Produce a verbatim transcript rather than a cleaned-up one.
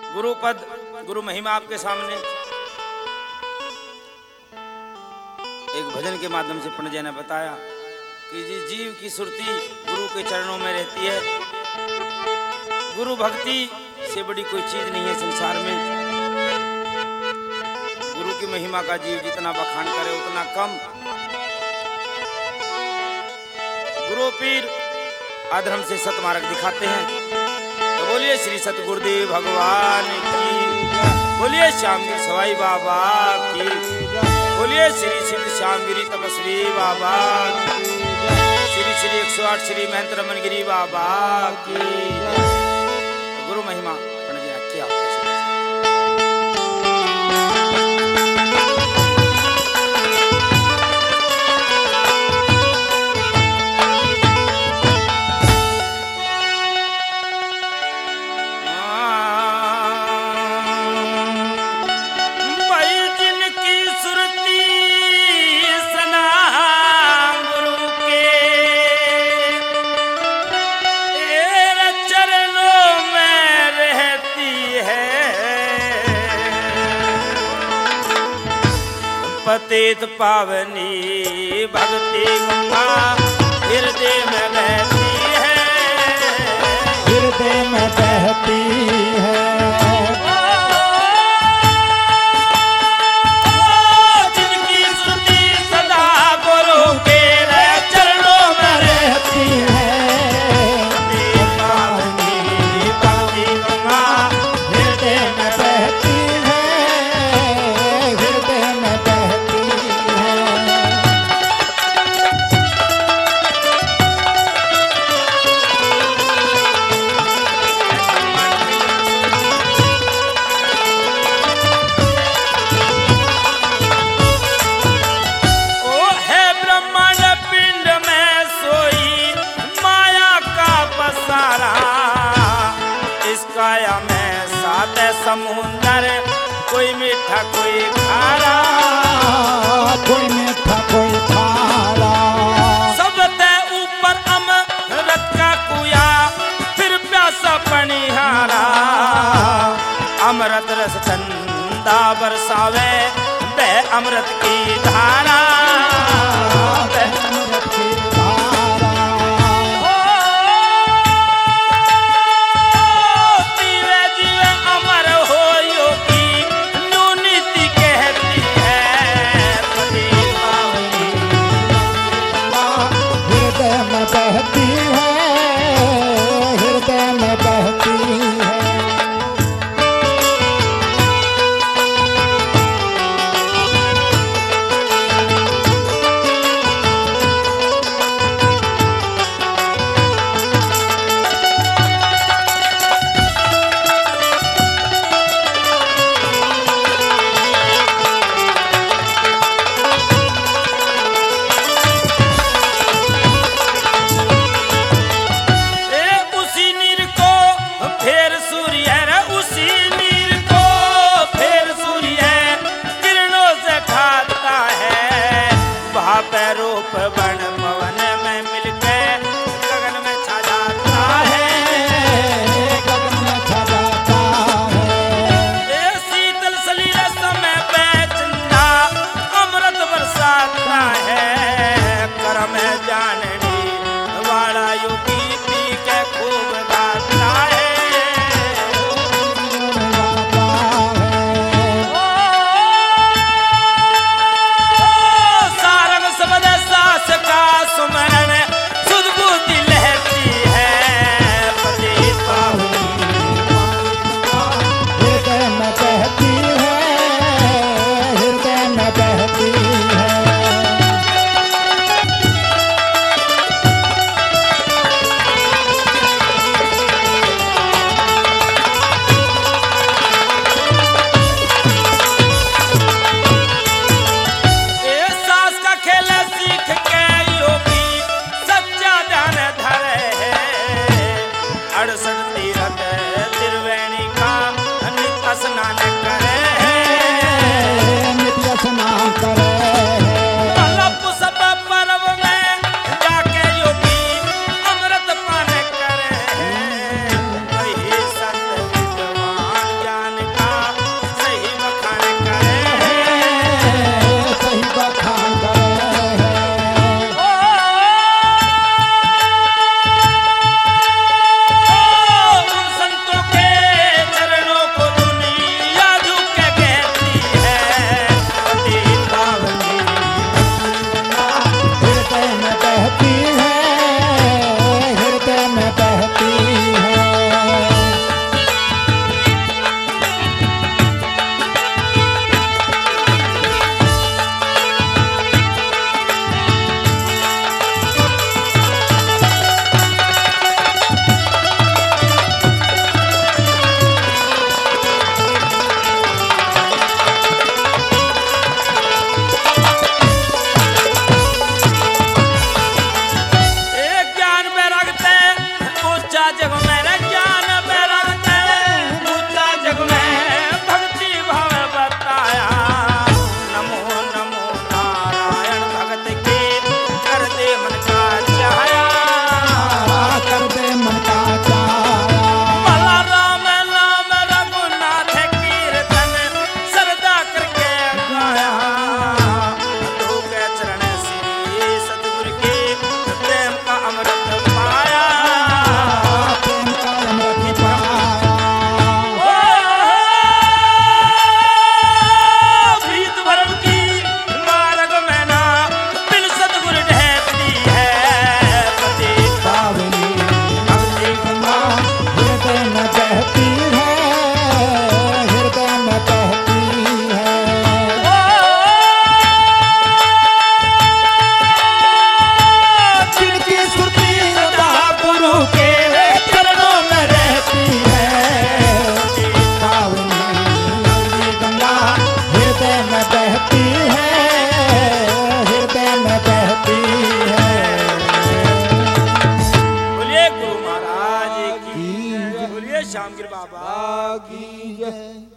गुरु पद गुरु महिमा आपके सामने एक भजन के माध्यम से पंडित जी ने बताया कि जिस जीव की सुरती गुरु के चरणों में रहती है, गुरु भक्ति से बड़ी कोई चीज नहीं है संसार में। गुरु की महिमा का जीव जितना बखान करे उतना कम। गुरु पीर अधर्म से सतमार्ग दिखाते हैं, तो बोलिए श्री सतगुरुदेव भगवान की, बोलिए श्यामगिरी सवाई बाबा की, बोलिए श्री सिद्ध श्यामगिरी तपस्वी बाबा की, श्री श्री एक सौ आठ श्री महेंद्र रमनगिरी बाबा की। गुरु महिमा पंडित जी ने किया। पतित पावनी भक्ति गंगा हृदय में बहती है, हृदय में बहती है। जिनकी स्तुति सदा गुरु के चरणों में रहती है, पावनी भक्ति गंगा हृदय में बहती है, हृदय में बहती है। ओ है ब्रह्मांड पिंड में सोई माया का पसारा, इस काया में सात समुंदर, कोई मीठा कोई खारा, कोई मीठा कोई खारा। सबसे ऊपर अमृत का कुया, फिर प्यासा पनिहारा। अमृत रस ठंडा बरसावे, वह अमृत की धारा, वह अमृत की धारा। जीवे जीवे अमर हो योगी, न्यू नीति कहती है। पति पावनी हृदय में बहती है, हृदय में बहती है। श्यामगिर बाबा की जय।